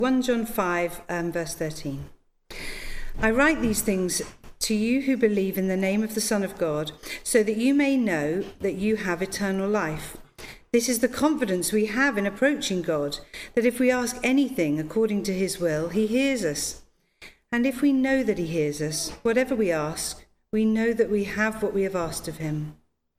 1 John 5, verse 13. I write these things to you who believe in the name of the Son of God, so that you may know that you have eternal life. This is the confidence we have in approaching God, that if we ask anything according to his will, he hears us. And if we know that he hears us, whatever we ask, we know that we have what we have asked of him.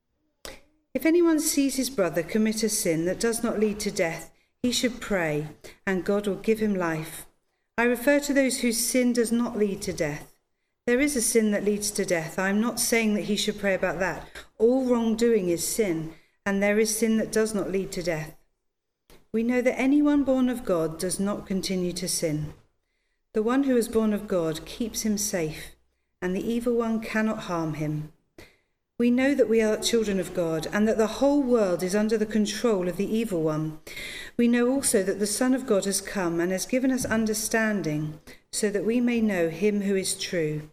If anyone sees his brother commit a sin that does not lead to death, he should pray, and God will give him life. I refer to those whose sin does not lead to death. There is a sin that leads to death. I am not saying that he should pray about that. All wrongdoing is sin, and there is sin that does not lead to death. We know that anyone born of God does not continue to sin. The one who is born of God keeps him safe, and the evil one cannot harm him. We know that we are children of God, and that the whole world is under the control of the evil one. We know also that the Son of God has come and has given us understanding, so that we may know him who is true.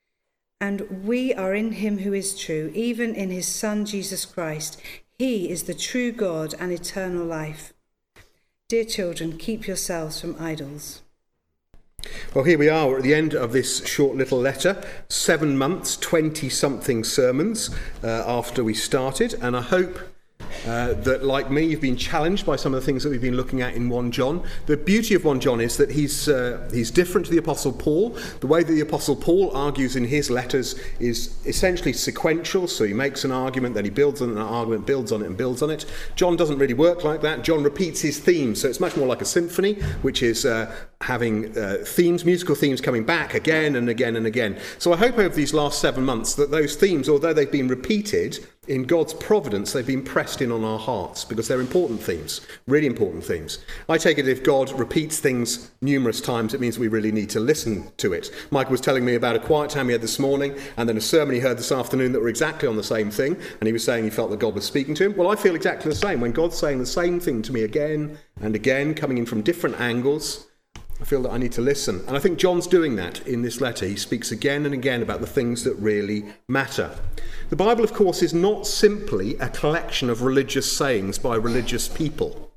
And we are in him who is true, even in his Son Jesus Christ. He is the true God and eternal life. Dear children, keep yourselves from idols. Well, here we are at the end of this short little letter. 7 months, 20-something sermons after we started. And I hope that, like me, you've been challenged by some of the things that we've been looking at in 1 John. The beauty of 1 John is that he's different to the Apostle Paul. The way that the Apostle Paul argues in his letters is essentially sequential. So he makes an argument, then he builds on an argument, builds on it and builds on it. John doesn't really work like that. John repeats his themes. So it's much more like a symphony, which is having themes, musical themes coming back again and again and again. So I hope over these last 7 months that those themes, although they've been repeated, in God's providence, they've been pressed in on our hearts because they're important themes, really important themes. I take it if God repeats things numerous times, it means we really need to listen to it. Michael was telling me about a quiet time he had this morning and then a sermon he heard this afternoon that were exactly on the same thing, and he was saying he felt that God was speaking to him. Well, I feel exactly the same. When God's saying the same thing to me again and again, coming in from different angles, I feel that I need to listen. And I think John's doing that in this letter. He speaks again and again about the things that really matter. The Bible, of course, is not simply a collection of religious sayings by religious people.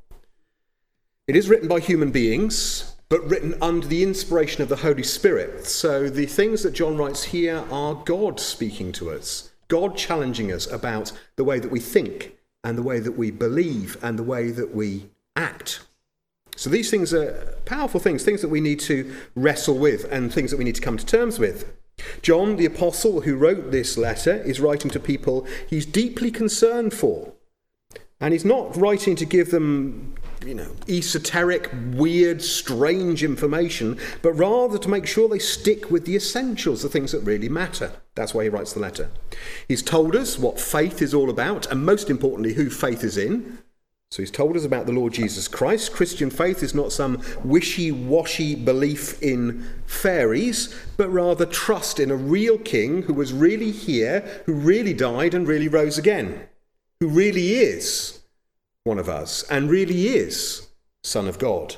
It is written by human beings, but written under the inspiration of the Holy Spirit. So the things that John writes here are God speaking to us, God challenging us about the way that we think and the way that we believe and the way that we act. So these things are powerful things that we need to wrestle with and things that we need to come to terms with. John, the apostle who wrote this letter, is writing to people he's deeply concerned for. And he's not writing to give them, esoteric, weird, strange information, but rather to make sure they stick with the essentials, the things that really matter. That's why he writes the letter. He's told us what faith is all about, and most importantly, who faith is in. So he's told us about the Lord Jesus Christ. Christian faith is not some wishy-washy belief in fairies, but rather trust in a real king who was really here, who really died and really rose again, who really is one of us and really is Son of God.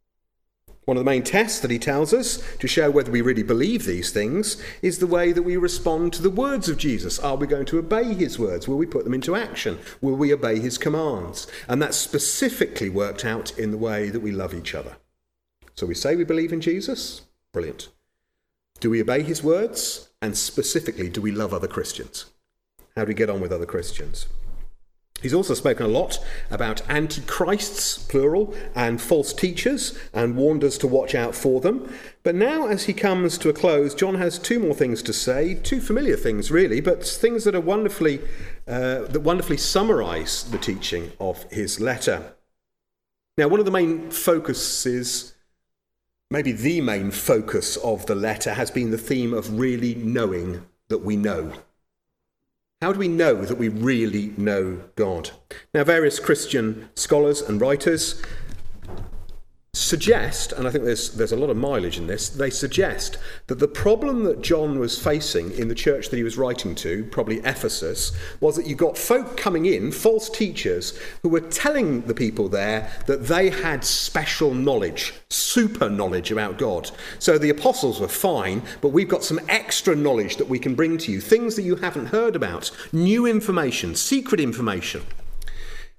One of the main tests that he tells us to show whether we really believe these things is the way that we respond to the words of Jesus. Are we going to obey his words? Will we put them into action? Will we obey his commands? And that's specifically worked out in the way that we love each other. So we say we believe in Jesus. Brilliant. Do we obey his words? And specifically, do we love other Christians? How do we get on with other Christians? He's also spoken a lot about antichrists, plural, and false teachers, and warned us to watch out for them. But now, as he comes to a close, John has 2 more things to say, 2 familiar things really, but things that are wonderfully summarise the teaching of his letter. Now, one of the main focuses, maybe the main focus of the letter, has been the theme of really knowing that we know. How do we know that we really know God? Now, various Christian scholars and writers suggest, and I think there's a lot of mileage in this, they suggest that the problem that John was facing in the church that he was writing to, probably Ephesus, was that you got folk coming in, false teachers, who were telling the people there that they had special knowledge, super knowledge about God. So the apostles were fine, but we've got some extra knowledge that we can bring to you, things that you haven't heard about, new information, secret information.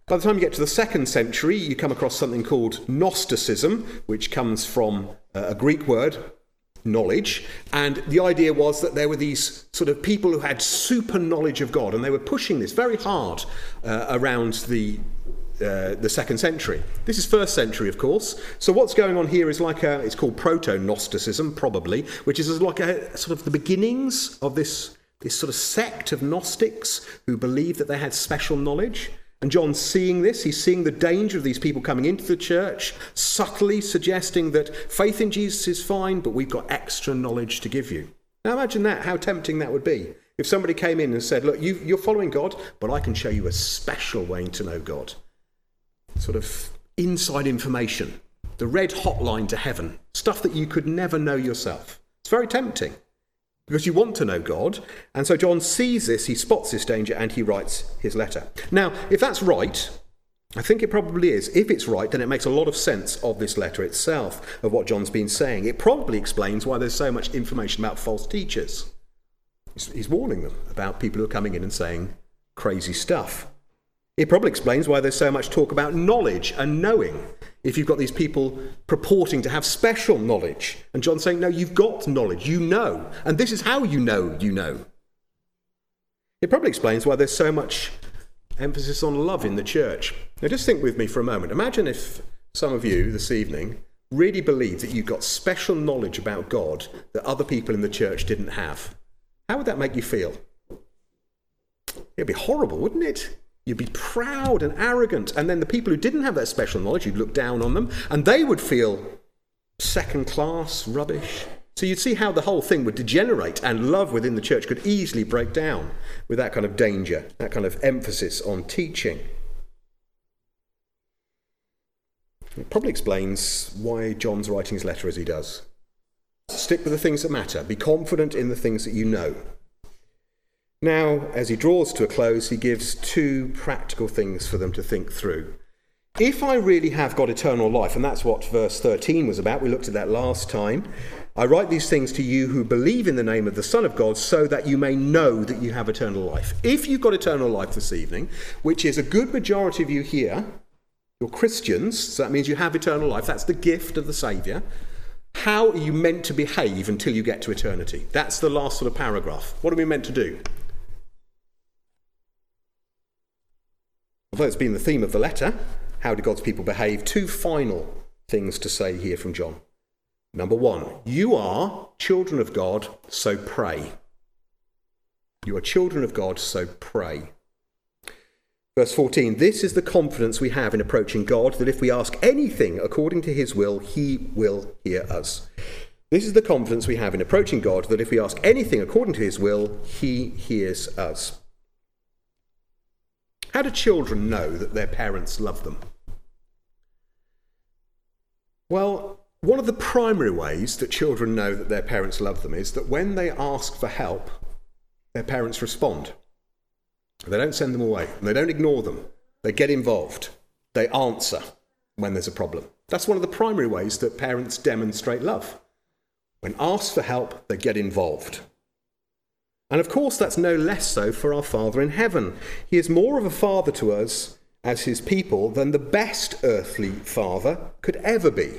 By the time you get to the 2nd century, you come across something called Gnosticism, which comes from a Greek word, knowledge. And the idea was that there were these sort of people who had super knowledge of God, and they were pushing this very hard around the 2nd century. This is 1st century, of course. So what's going on here is it's called proto-Gnosticism, probably, which is like a sort of the beginnings of this sort of sect of Gnostics who believed that they had special knowledge. And John's seeing this. He's seeing the danger of these people coming into the church, subtly suggesting that faith in Jesus is fine, but we've got extra knowledge to give you. Now imagine that, how tempting that would be. If somebody came in and said, look, you're following God, but I can show you a special way to know God. Sort of inside information, the red hotline to heaven, stuff that you could never know yourself. It's very tempting. Because you want to know God. And so John sees this, he spots this danger, and he writes his letter. Now, if that's right, I think it probably is. If it's right, then it makes a lot of sense of this letter itself, of what John's been saying. It probably explains why there's so much information about false teachers. He's warning them about people who are coming in and saying crazy stuff. It probably explains why there's so much talk about knowledge and knowing. If you've got these people purporting to have special knowledge, and John's saying, no, you've got knowledge, you know, and this is how you know you know. It probably explains why there's so much emphasis on love in the church. Now just think with me for a moment. Imagine if some of you this evening really believed that you've got special knowledge about God that other people in the church didn't have. How would that make you feel? It'd be horrible, wouldn't it? You'd be proud and arrogant, and then the people who didn't have that special knowledge, you'd look down on them, and they would feel second-class rubbish. So you'd see how the whole thing would degenerate, and love within the church could easily break down with that kind of danger, that kind of emphasis on teaching. It probably explains why John's writing his letter as he does. Stick with the things that matter. Be confident in the things that you know. Now, as he draws to a close, he gives 2 practical things for them to think through. If I really have got eternal life, and that's what verse 13 was about, we looked at that last time, I write these things to you who believe in the name of the Son of God, so that you may know that you have eternal life. If you've got eternal life this evening, which is a good majority of you here, you're Christians, so that means you have eternal life, that's the gift of the Saviour. How are you meant to behave until you get to eternity? That's the last sort of paragraph. What are we meant to do? Although it's been the theme of the letter, how do God's people behave? 2 final things to say here from John. Number 1, you are children of God, so pray. You are children of God, so pray. Verse 14, this is the confidence we have in approaching God, that if we ask anything according to his will, he will hear us. This is the confidence we have in approaching God, that if we ask anything according to his will, he hears us. How do children know that their parents love them? Well, one of the primary ways that children know that their parents love them is that when they ask for help, their parents respond. They don't send them away, and they don't ignore them. They get involved. They answer when there's a problem. That's one of the primary ways that parents demonstrate love. When asked for help, they get involved. And of course, that's no less so for our Father in heaven. He is more of a father to us as his people than the best earthly father could ever be.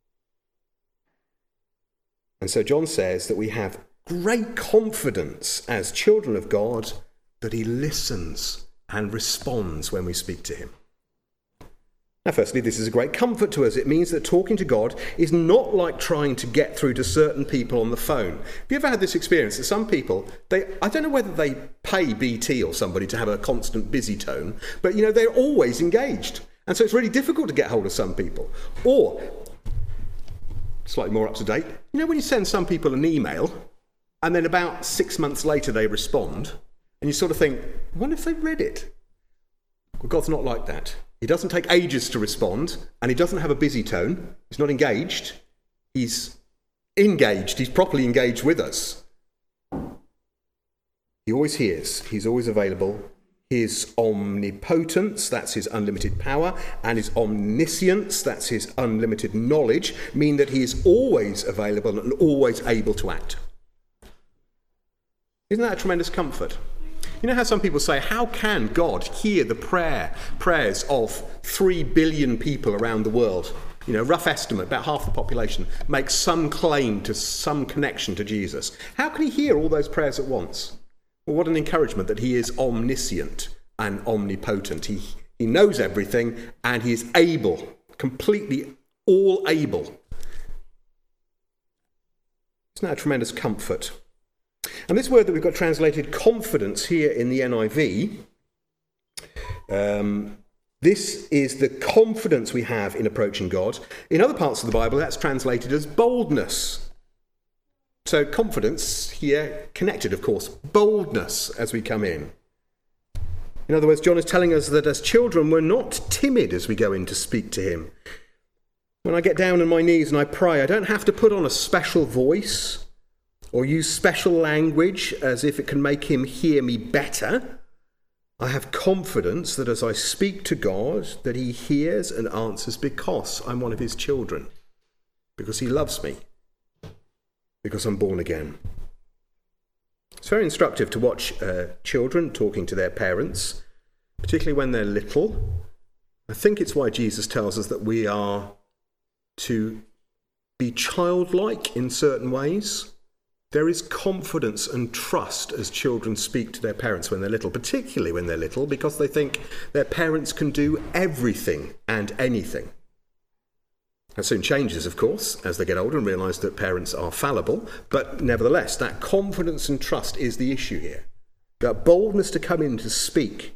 And so John says that we have great confidence as children of God that he listens and responds when we speak to him. Now, firstly, this is a great comfort to us. It means that talking to God is not like trying to get through to certain people on the phone. Have you ever had this experience that some people, I don't know whether they pay BT or somebody to have a constant busy tone, but, they're always engaged. And so it's really difficult to get hold of some people. Or, slightly more up to date, when you send some people an email, and then about 6 months later they respond, and you sort of think, I wonder if they read it. Well, God's not like that. He doesn't take ages to respond, and he doesn't have a busy tone. He's not engaged. He's engaged. He's properly engaged with us. He always hears. He's always available. His omnipotence, that's his unlimited power, and his omniscience, that's his unlimited knowledge, mean that he is always available and always able to act. Isn't that a tremendous comfort? You know how some people say, how can God hear the prayers of 3 billion people around the world? You know, rough estimate, about half the population makes some claim to some connection to Jesus. How can he hear all those prayers at once? Well, what an encouragement that he is omniscient and omnipotent. He knows everything, and he is able, completely all able. Isn't that a tremendous comfort? And this word that we've got translated confidence here in the NIV, this is the confidence we have in approaching God. In other parts of the Bible, that's translated as boldness. So confidence here connected, of course, boldness as we come in. In other words, John is telling us that as children, we're not timid as we go in to speak to him. When I get down on my knees and I pray, I don't have to put on a special voice or use special language as if it can make him hear me better. I have confidence that as I speak to God, that he hears and answers because I'm one of his children, because he loves me, because I'm born again. It's very instructive to watch children talking to their parents, particularly when they're little. I think it's why Jesus tells us that we are to be childlike in certain ways. There is confidence and trust as children speak to their parents when they're little, particularly when they're little, because they think their parents can do everything and anything. That soon changes, of course, as they get older and realise that parents are fallible, but nevertheless, that confidence and trust is the issue here. That boldness to come in to speak.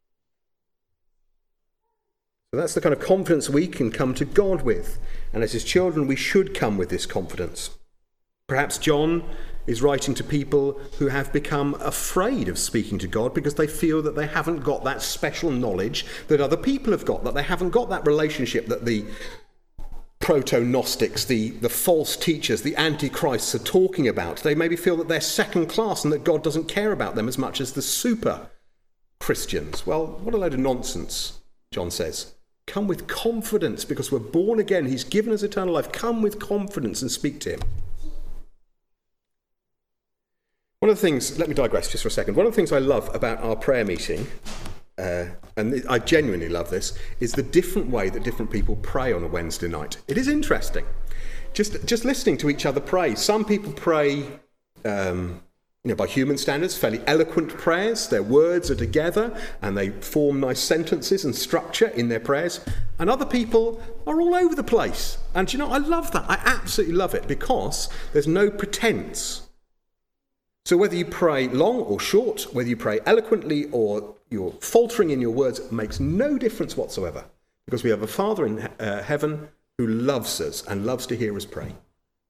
So that's the kind of confidence we can come to God with. And as his children, we should come with this confidence. Perhaps John is writing to people who have become afraid of speaking to God because they feel that they haven't got that special knowledge that other people have got, that they haven't got that relationship that the proto-Gnostics, the false teachers, the antichrists are talking about. They maybe feel that they're second class and that God doesn't care about them as much as the super Christians. Well, what a load of nonsense, John says. Come with confidence because we're born again. He's given us eternal life. Come with confidence and speak to him. One of the things, let me digress just for a second. One of the things I love about our prayer meeting, and I genuinely love this, is the different way that different people pray on a Wednesday night. It is interesting. Just listening to each other pray. Some people pray, by human standards, fairly eloquent prayers. Their words are together and they form nice sentences and structure in their prayers. And other people are all over the place. And I love that. I absolutely love it because there's no pretense. So whether you pray long or short, whether you pray eloquently or you're faltering in your words, makes no difference whatsoever. Because we have a Father in heaven who loves us and loves to hear us pray.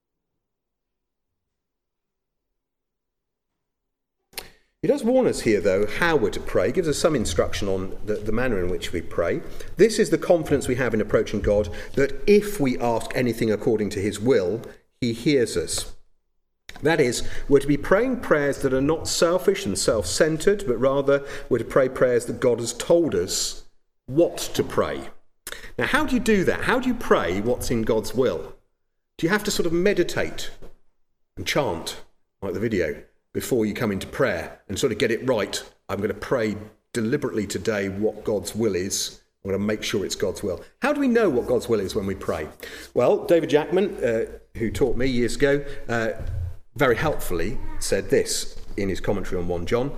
He does warn us here, though, how we're to pray. He gives us some instruction on the manner in which we pray. This is the confidence we have in approaching God, that if we ask anything according to his will, he hears us. That is, we're to be praying prayers that are not selfish and self-centred, but rather we're to pray prayers that God has told us what to pray. Now, how do you do that? How do you pray what's in God's will? Do you have to sort of meditate and chant, like the video, before you come into prayer and sort of get it right? I'm going to pray deliberately today what God's will is. I'm going to make sure it's God's will. How do we know what God's will is when we pray? Well, David Jackman, who taught me years ago, very helpfully said this in his commentary on 1 John.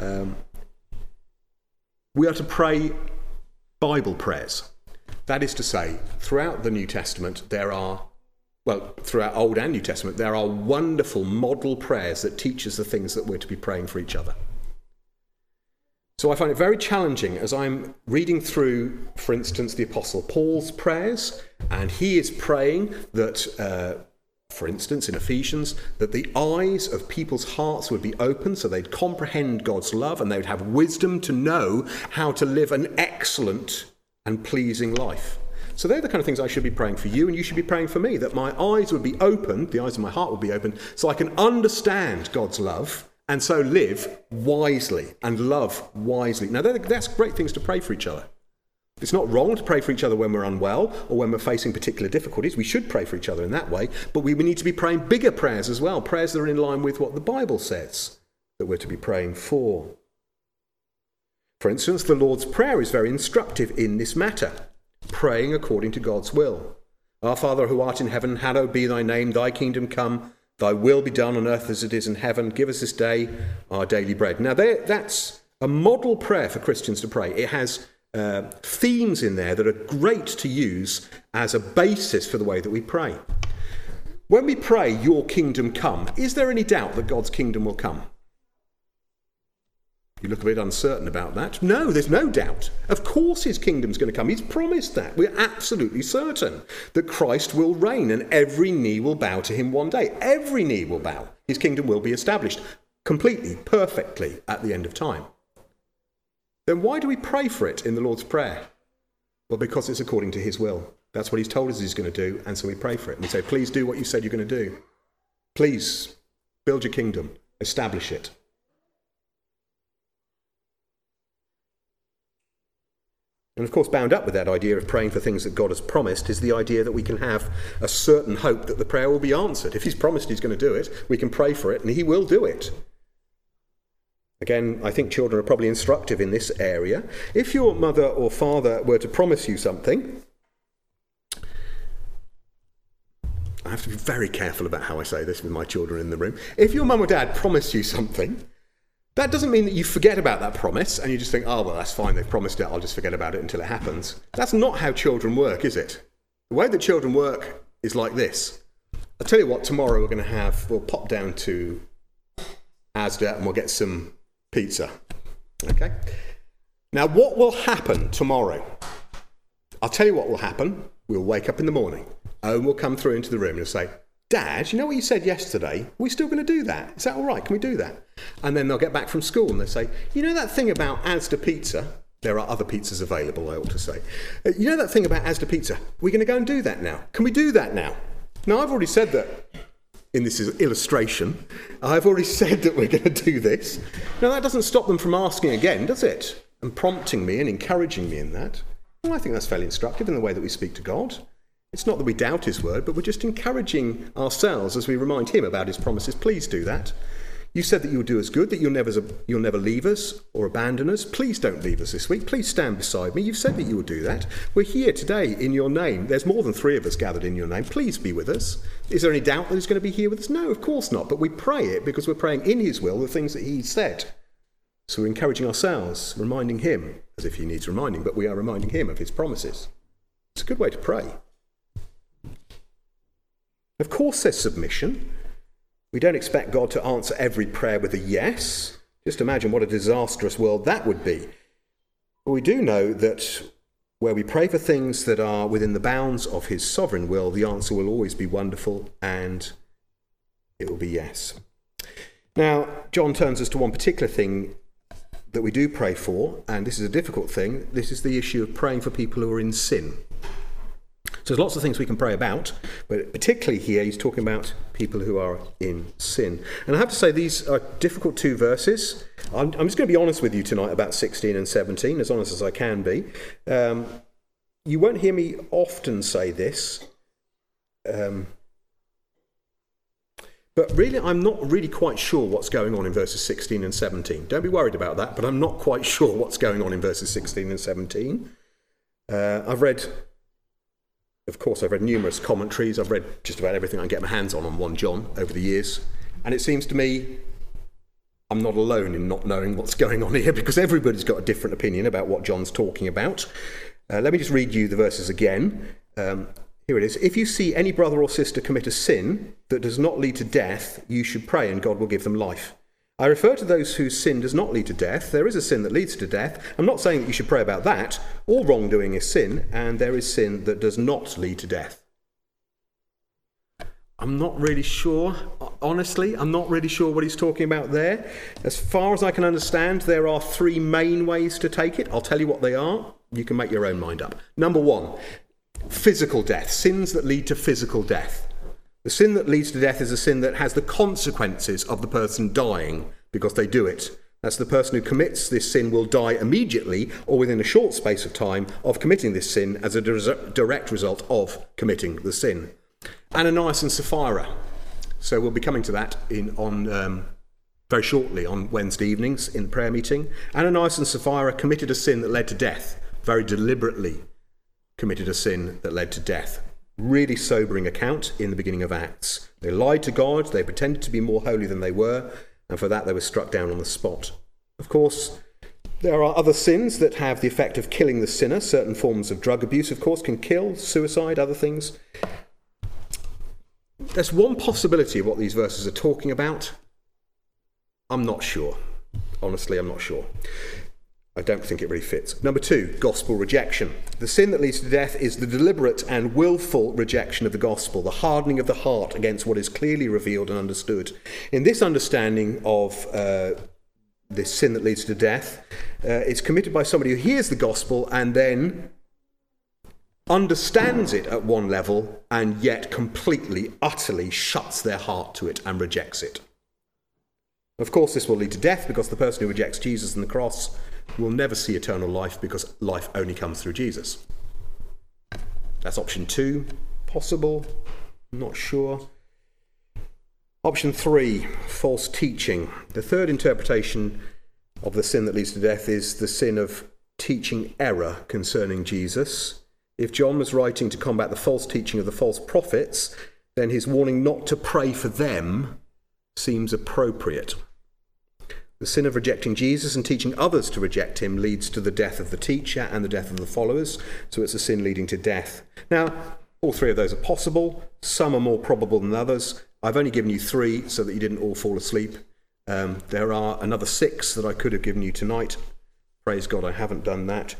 We are to pray Bible prayers. That is to say, throughout the New Testament, throughout Old and New Testament, there are wonderful model prayers that teach us the things that we're to be praying for each other. So I find it very challenging as I'm reading through, for instance, the Apostle Paul's prayers, and he is praying that, for instance, in Ephesians, that the eyes of people's hearts would be open so they'd comprehend God's love and they would have wisdom to know how to live an excellent and pleasing life. So they're the kind of things I should be praying for you, and you should be praying for me, that my eyes would be open, the eyes of my heart would be open, so I can understand God's love and so live wisely and love wisely. Now, that's great things to pray for each other. It's not wrong to pray for each other when we're unwell or when we're facing particular difficulties. We should pray for each other in that way, but we need to be praying bigger prayers as well, prayers that are in line with what the Bible says that we're to be praying for. For instance, the Lord's Prayer is very instructive in this matter, praying according to God's will. Our Father who art in heaven, hallowed be thy name, thy kingdom come, thy will be done on earth as it is in heaven. Give us this day our daily bread. Now, that's a model prayer for Christians to pray. It has themes in there that are great to use as a basis for the way that we pray. When we pray, your kingdom come, is there any doubt that God's kingdom will come? You look a bit uncertain about that. No, there's no doubt. Of course his kingdom's going to come. He's promised that. We're absolutely certain that Christ will reign and every knee will bow to him one day. Every knee will bow. His kingdom will be established completely, perfectly at the end of time. Then why do we pray for it in the Lord's Prayer? Well, because it's according to his will. That's what he's told us he's going to do, and so we pray for it. And we say, please do what you said you're going to do. Please build your kingdom, establish it. And of course, bound up with that idea of praying for things that God has promised is the idea that we can have a certain hope that the prayer will be answered. If he's promised he's going to do it, we can pray for it and he will do it. Again, I think children are probably instructive in this area. If your mother or father were to promise you something, I have to be very careful about how I say this with my children in the room. If your mum or dad promise you something, that doesn't mean that you forget about that promise and you just think, oh, well, that's fine, they've promised it, I'll just forget about it until it happens. That's not how children work, is it? The way that children work is like this. I'll tell you what, tomorrow we'll pop down to Asda and we'll get some pizza. Okay? Now, what will happen tomorrow? I'll tell you what will happen. We'll wake up in the morning. Owen will come through into the room and say, Dad, you know what you said yesterday? Are we still going to do that? Is that all right? Can we do that? And then they'll get back from school and they'll say, you know that thing about Asda Pizza? There are other pizzas available, I ought to say. You know that thing about Asda Pizza? We're going to go and do that now. Can we do that now? Now, I've already said that in this illustration. I've already said that we're going to do this. Now, that doesn't stop them from asking again, does it? And prompting me and encouraging me in that. Well, I think that's fairly instructive in the way that we speak to God. It's not that we doubt his word, but we're just encouraging ourselves as we remind him about his promises. Please do that. You said that you'll do us good, that you'll never leave us or abandon us. Please don't leave us this week. Please stand beside me. You've said that you will do that. We're here today in your name. There's more than 3 of us gathered in your name. Please be with us. Is there any doubt that he's going to be here with us? No, of course not. But we pray it because we're praying in his will the things that he said. So we're encouraging ourselves, reminding him, as if he needs reminding, but we are reminding him of his promises. It's a good way to pray. Of course there's submission. We don't expect God to answer every prayer with a yes. Just imagine what a disastrous world that would be. But we do know that where we pray for things that are within the bounds of his sovereign will, the answer will always be wonderful and it will be yes. Now, John turns us to one particular thing that we do pray for, and this is a difficult thing. This is the issue of praying for people who are in sin. So there's lots of things we can pray about, but particularly here he's talking about people who are in sin. And I have to say these are difficult 2 verses. I'm just going to be honest with you tonight about 16 and 17, as honest as I can be. You won't hear me often say this, but really I'm not really quite sure what's going on in verses 16 and 17. Don't be worried about that, but I'm not quite sure what's going on in verses 16 and 17. I've read numerous commentaries. I've read just about everything I can get my hands on 1 John over the years. And it seems to me I'm not alone in not knowing what's going on here because everybody's got a different opinion about what John's talking about. Let me just read you the verses again. Here it is. If you see any brother or sister commit a sin that does not lead to death, you should pray and God will give them life. I refer to those whose sin does not lead to death. There is a sin that leads to death. I'm not saying that you should pray about that. All wrongdoing is sin, and there is sin that does not lead to death. I'm not really sure. Honestly, I'm not really sure what he's talking about there. As far as I can understand, there are 3 main ways to take it. I'll tell you what they are. You can make your own mind up. Number 1, physical death. Sins that lead to physical death. The sin that leads to death is a sin that has the consequences of the person dying because they do it. That's the person who commits this sin will die immediately or within a short space of time of committing this sin as a direct result of committing the sin. Ananias and Sapphira. So we'll be coming to that on very shortly on Wednesday evenings in the prayer meeting. Ananias and Sapphira committed a sin that led to death, very deliberately committed a sin that led to death. Really sobering account in the beginning of Acts. They lied to God, they pretended to be more holy than they were, and for that they were struck down on the spot. Of course, there are other sins that have the effect of killing the sinner. Certain forms of drug abuse, of course, can kill, suicide, other things. There's one possibility of what these verses are talking about. I'm not sure. Honestly, I'm not sure. I don't think it really fits. Number 2, gospel rejection. The sin that leads to death is the deliberate and willful rejection of the gospel, the hardening of the heart against what is clearly revealed and understood. In this understanding of this sin that leads to death, it's committed by somebody who hears the gospel and then understands it at one level and yet completely, utterly shuts their heart to it and rejects it. Of course, this will lead to death because the person who rejects Jesus and the cross will never see eternal life because life only comes through Jesus. That's option 2. Possible. Not sure. Option 3, false teaching. The third interpretation of the sin that leads to death is the sin of teaching error concerning Jesus. If John was writing to combat the false teaching of the false prophets, then his warning not to pray for them seems appropriate. The sin of rejecting Jesus and teaching others to reject him leads to the death of the teacher and the death of the followers, so it's a sin leading to death. Now, all 3 of those are possible. Some are more probable than others. I've only given you 3 so that you didn't all fall asleep. There are another 6 that I could have given you tonight. Praise God, I haven't done that.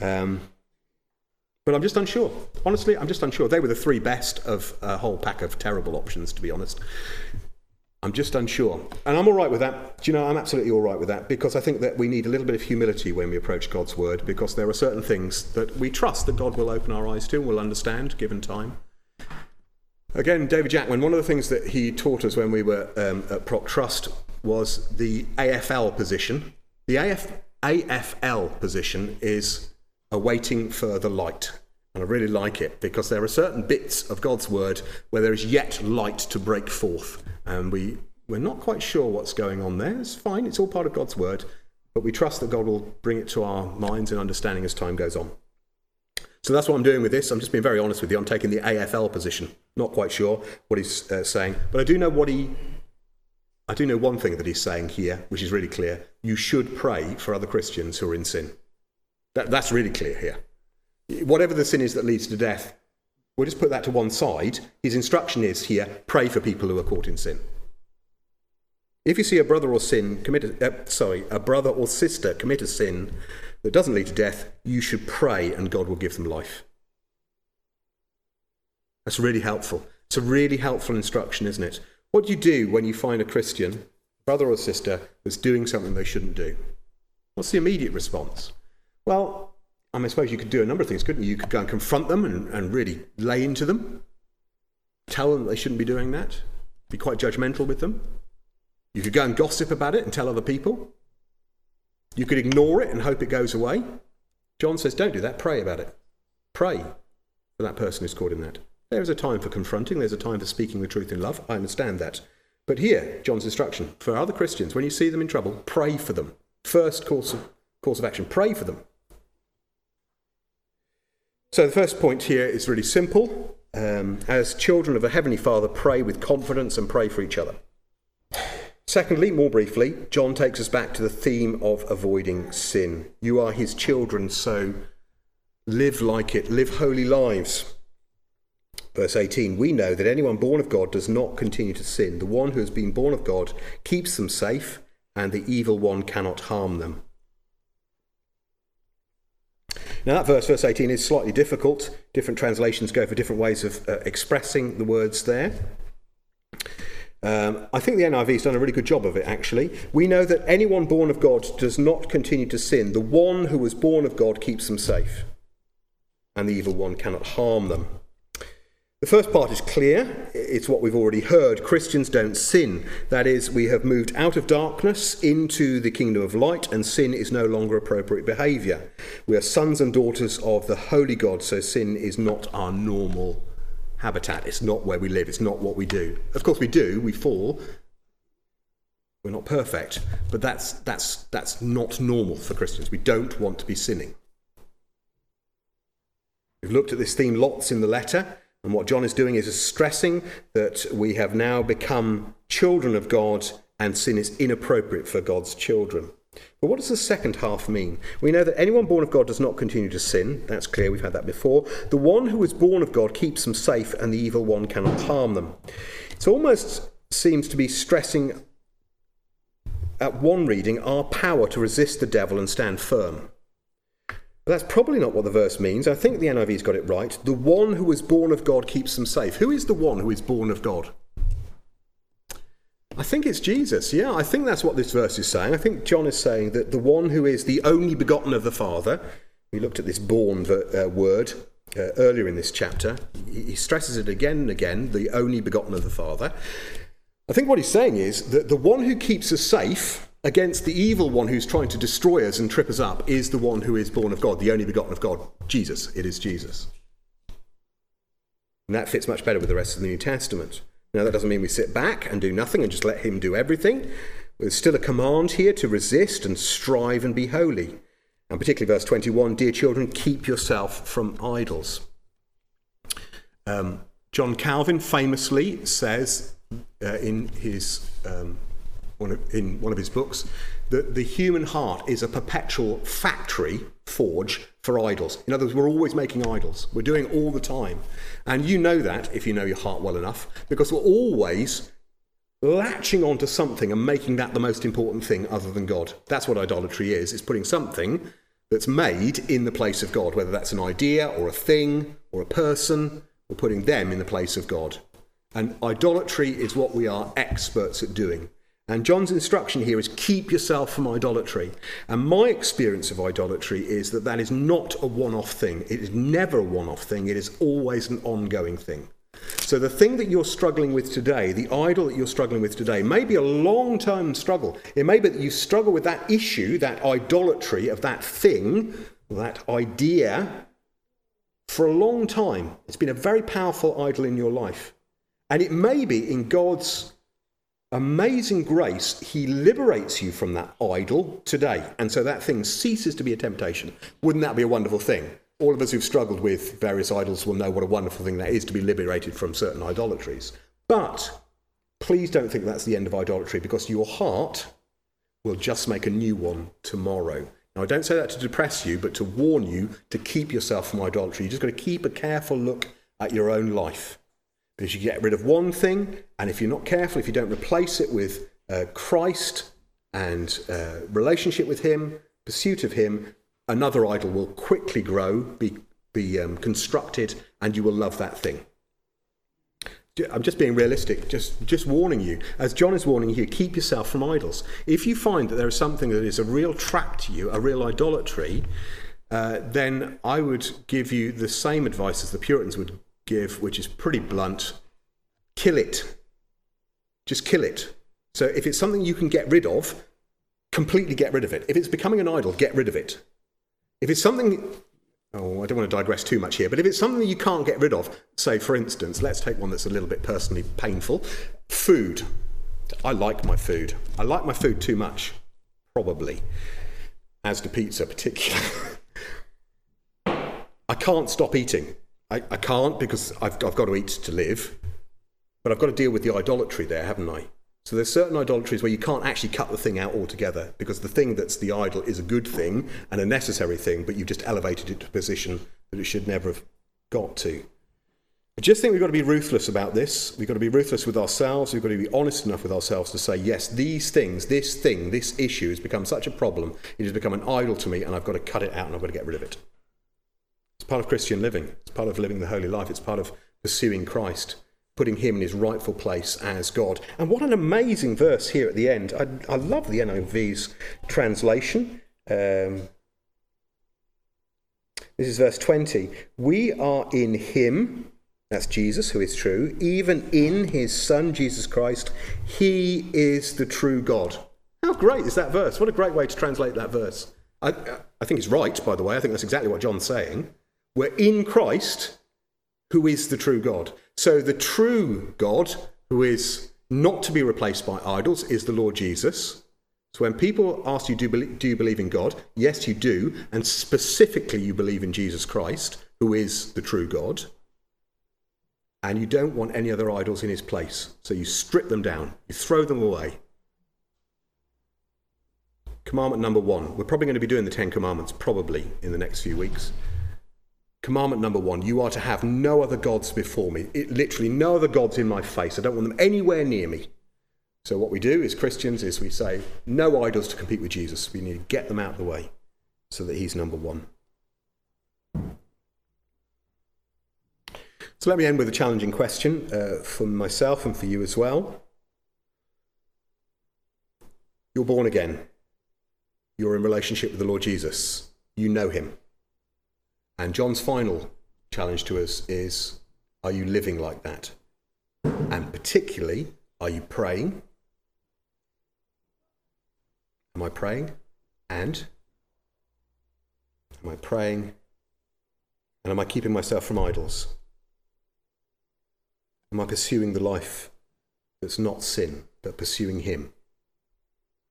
But I'm just unsure. Honestly, I'm just unsure. They were the 3 best of a whole pack of terrible options, to be honest. I'm just unsure. And I'm all right with that. Do you know, I'm absolutely all right with that, because I think that we need a little bit of humility when we approach God's word, because there are certain things that we trust that God will open our eyes to and will understand, given time. Again, David Jackman, one of the things that he taught us when we were at Proc Trust was the AFL position. The AFL position is awaiting further light. And I really like it, because there are certain bits of God's word where there is yet light to break forth. And we're not quite sure what's going on there. It's fine, it's all part of God's word. But we trust that God will bring it to our minds and understanding as time goes on. So that's what I'm doing with this. I'm just being very honest with you. I'm taking the AFL position. Not quite sure what he's saying. But I do know one thing that he's saying here, which is really clear. You should pray for other Christians who are in sin. That's really clear here. Whatever the sin is that leads to death, we'll just put that to one side. His instruction is here, pray for people who are caught in sin. If you see a brother or sister commit a sin that doesn't lead to death, you should pray and God will give them life. That's really helpful. It's a really helpful instruction, isn't it? What do you do when you find a Christian, brother or sister, that's doing something they shouldn't do? What's the immediate response? Well, I suppose you could do a number of things, couldn't you? You could go and confront them and really lay into them. Tell them that they shouldn't be doing that. Be quite judgmental with them. You could go and gossip about it and tell other people. You could ignore it and hope it goes away. John says, don't do that. Pray about it. Pray for that person who's caught in that. There is a time for confronting. There's a time for speaking the truth in love. I understand that. But here, John's instruction, for other Christians, when you see them in trouble, pray for them. First course of action, pray for them. So the first point here is really simple. As children of a Heavenly Father, pray with confidence and pray for each other. Secondly, more briefly, John takes us back to the theme of avoiding sin. You are his children, so live like it. Live holy lives. Verse 18, we know that anyone born of God does not continue to sin. The one who has been born of God keeps them safe, and the evil one cannot harm them. Now that verse 18, is slightly difficult. Different translations go for different ways of expressing the words there. I think the NIV has done a really good job of it, actually. We know that anyone born of God does not continue to sin. The one who was born of God keeps them safe, and the evil one cannot harm them. The first part is clear. It's what we've already heard. Christians don't sin. That is, we have moved out of darkness into the kingdom of light, and sin is no longer appropriate behaviour. We are sons and daughters of the Holy God, so sin is not our normal habitat. It's not where we live. It's not what we do. Of course we do. We fall. We're not perfect, but that's not normal for Christians. We don't want to be sinning. We've looked at this theme lots in the letter, and what John is doing is stressing that we have now become children of God and sin is inappropriate for God's children. But what does the second half mean? We know that anyone born of God does not continue to sin. That's clear, we've had that before. The one who is born of God keeps them safe, and the evil one cannot harm them. It almost seems to be stressing, at one reading, our power to resist the devil and stand firm. But that's probably not what the verse means. I think the NIV's got it right. The one who is born of God keeps them safe. Who is the one who is born of God? I think it's Jesus. Yeah, I think that's what this verse is saying. I think John is saying that the one who is the only begotten of the Father, we looked at this born word earlier in this chapter. He stresses it again and again, the only begotten of the Father. I think what he's saying is that the one who keeps us safe against the evil one who's trying to destroy us and trip us up is the one who is born of God, the only begotten of God, Jesus. It is Jesus. And that fits much better with the rest of the New Testament. Now, that doesn't mean we sit back and do nothing and just let him do everything. There's still a command here to resist and strive and be holy. And particularly verse 21, dear children, keep yourself from idols. John Calvin famously says in one of his books that the human heart is a perpetual factory forge for idols. In other words, we're always making idols. We're doing it all the time. And you know that, if you know your heart well enough, because we're always latching onto something and making that the most important thing other than God. That's what idolatry is. It's putting something that's made in the place of God, whether that's an idea or a thing or a person. We're putting them in the place of God. And idolatry is what we are experts at doing. And John's instruction here is keep yourself from idolatry. And my experience of idolatry is that that is not a one-off thing. It is never a one-off thing. It is always an ongoing thing. So the thing that you're struggling with today, the idol that you're struggling with today, may be a long-term struggle. It may be that you struggle with that issue, that idolatry of that thing, that idea, for a long time. It's been a very powerful idol in your life. And it may be in God's amazing grace, he liberates you from that idol today. And so that thing ceases to be a temptation. Wouldn't that be a wonderful thing? All of us who've struggled with various idols will know what a wonderful thing that is to be liberated from certain idolatries. But please don't think that's the end of idolatry, because your heart will just make a new one tomorrow. Now, I don't say that to depress you, but to warn you to keep yourself from idolatry. You've just got to keep a careful look at your own life. Because you get rid of one thing, and if you're not careful, if you don't replace it with Christ and relationship with him, pursuit of him, another idol will quickly grow, be constructed, and you will love that thing. I'm just being realistic, just warning you. As John is warning you, keep yourself from idols. If you find that there is something that is a real trap to you, a real idolatry, then I would give you the same advice as the Puritans would give, which is pretty blunt. Kill it. Just kill it. So if it's something you can get rid of, completely get rid of it. If it's becoming an idol, get rid of it. If it's something, I don't want to digress too much here, but if it's something that you can't get rid of, say for instance, let's take one that's a little bit personally painful, food. I like my food. I like my food too much, probably, as to pizza particularly. I can't stop eating. I can't, because I've got to eat to live, but I've got to deal with the idolatry there, haven't I? So there's certain idolatries where you can't actually cut the thing out altogether, because the thing that's the idol is a good thing and a necessary thing, but you've just elevated it to a position that it should never have got to. I just think we've got to be ruthless about this. We've got to be ruthless with ourselves. We've got to be honest enough with ourselves to say, yes, these things, this thing, this issue has become such a problem, it has become an idol to me, and I've got to cut it out and I've got to get rid of it. It's part of Christian living. It's part of living the holy life. It's part of pursuing Christ, putting him in his rightful place as God. And what an amazing verse here at the end. I love the NIV's translation. This is verse 20. We are in him, that's Jesus, who is true, even in his Son, Jesus Christ. He is the true God. How great is that verse? What a great way to translate that verse. I think it's right, by the way. I think that's exactly what John's saying. We're in Christ, who is the true God. So the true God, who is not to be replaced by idols is the Lord Jesus. So when people ask you, do you believe in God? Yes, you do. And specifically, you believe in Jesus Christ, who is the true God. And you don't want any other idols in his place. So you strip them down. You throw them away. Commandment number 1. We're probably going to be doing the 10 Commandments probably in the next few weeks. Commandment number 1, you are to have no other gods before me. Literally no other gods in my face. I don't want them anywhere near me. So what we do as Christians is we say, no idols to compete with Jesus. We need to get them out of the way so that he's number 1. So let me end with a challenging question for myself and for you as well. You're born again. You're in relationship with the Lord Jesus. You know him. And John's final challenge to us is, are you living like that? And particularly, are you praying? Am I praying? And? Am I praying? And am I keeping myself from idols? Am I pursuing the life that's not sin, but pursuing him?